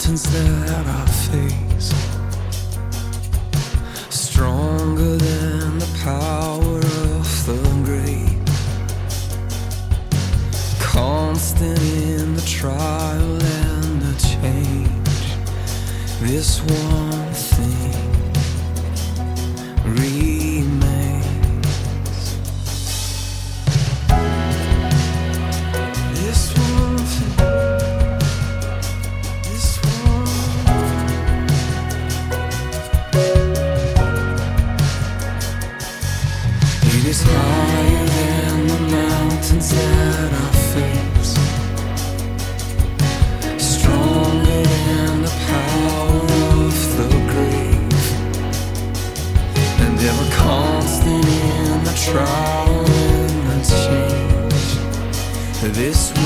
mountains that I face, stronger than the power of the grave, constant in the trial and the change. This one thing remains. This one thing, this one. It is higher than the mountains that I face, stronger than the power of the grave, and ever constant in the trial and the change. This